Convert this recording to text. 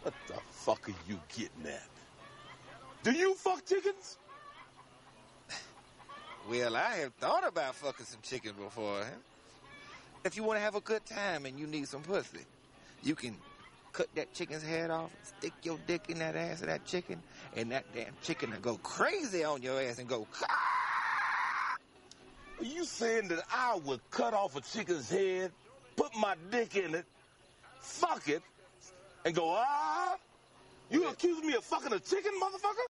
What the fuck are you getting at? Do you fuck chickens? Well, I have thought about fucking some chicken before. Huh? If you want to have a good time and you need some pussy, you can cut that chicken's head off, stick your dick in that ass of that chicken, and that damn chicken will go crazy on your ass and go, "Caw!" Are you saying that I would cut off a chicken's head, put my dick in it, fuck it, and go, ah? You accusing me of fucking a chicken, motherfucker?